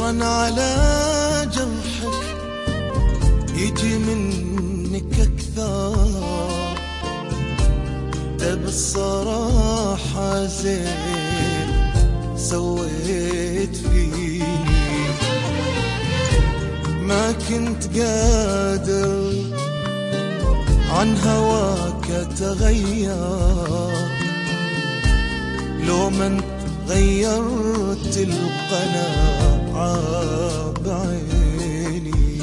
شكرا على جرحك يجي منك أكثر، ده بالصراحة زين سويت فيني، ما كنت قادر عن هواك أتغير، لو ما انت غيرت القناعة بعيني.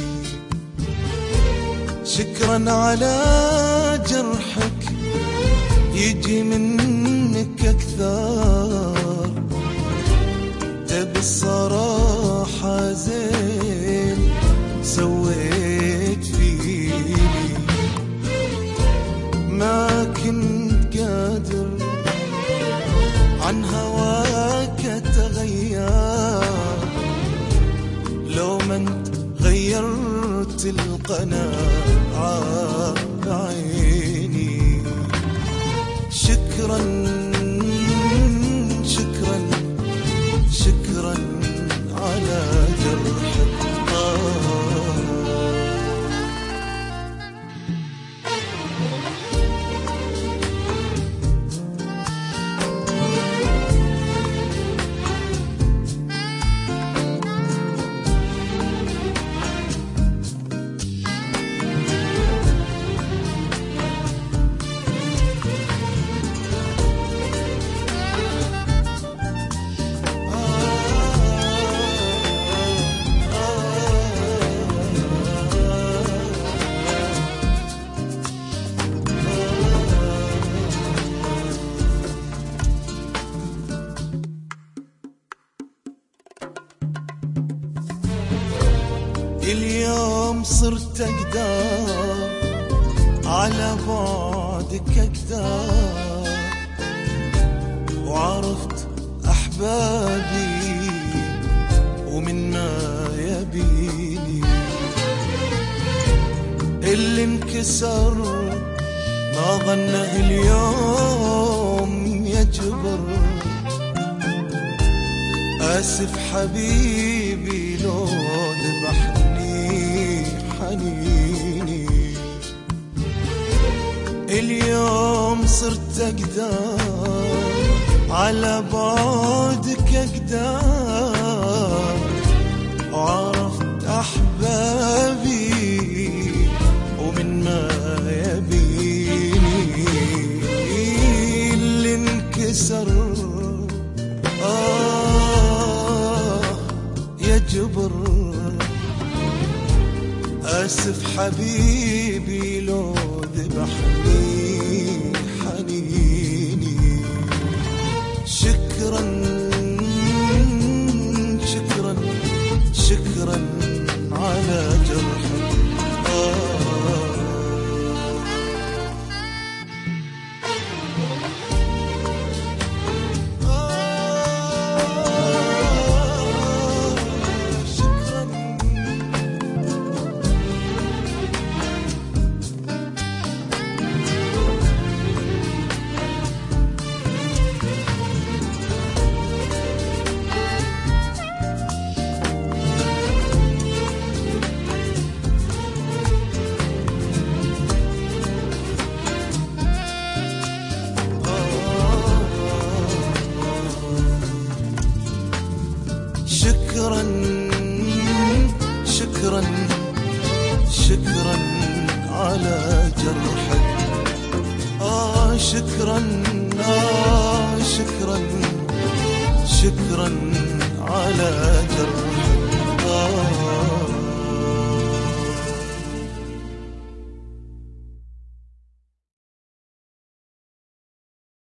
شكرا على جرحك يجي منك أكثر، تبي الصراحة زين سويت فيني، ما كنت قادر عن هواك أتغير، لو ما انت غيرت القناعة بعيني. شكرا شكرا شكرا على جرحك. اليوم صرت أقدر على بعدك أقدر، وعرفت أحبابي ومن ما يبيني، اللي انكسر ما ظنه اليوم يجبر. آسف حبيبي لو ذبحني حنيني، اليوم صرت أقدر على بعدك أقدر، وعرفت أحبابي ومن ما يبيني، اللي انكسر يجبر. آسف حبيبي لو ذبحني حنيني. شكرا شكرا شكرا على جرحك. شكرا شكرا شكرا على جرحك. شكرا شكرا شكرا على جرحك.